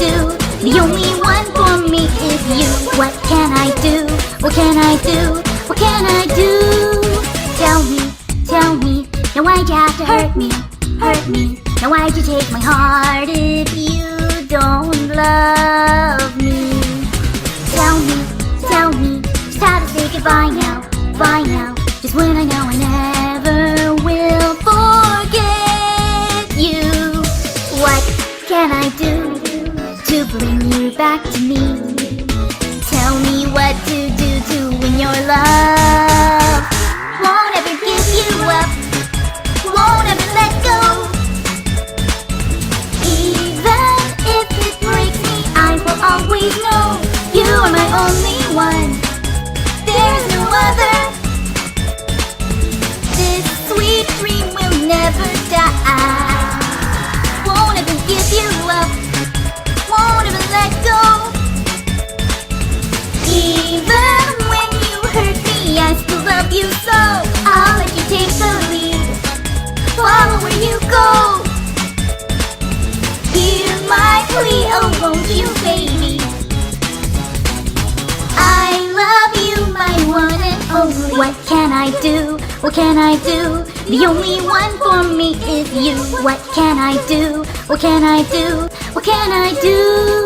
do? The only one for me is you. What can I do? What can I do? What can I do? Tell me, now why'd you have to hurt me? Hurt me. Now why'd you take my heart if you don't love me? Tell me, just how to say goodbye now, bye now. Just when I know I never will forget you. What can I do to bring you back to me? Tell me what to do to win your love. Won't ever give you up, won't ever let go. Even if it breaks me, I will always know you are my only one. There's no other. This sweet dream will never die. Won't ever give you up, won't ever let go. Even when you hurt me, I still love you so. I'll let you take the lead, follow where you go. Hear my plea, oh won't you baby? I love you, my one and only. What can I do? What can I do? The only one for me is you. What can I do? What can I do? What can I do?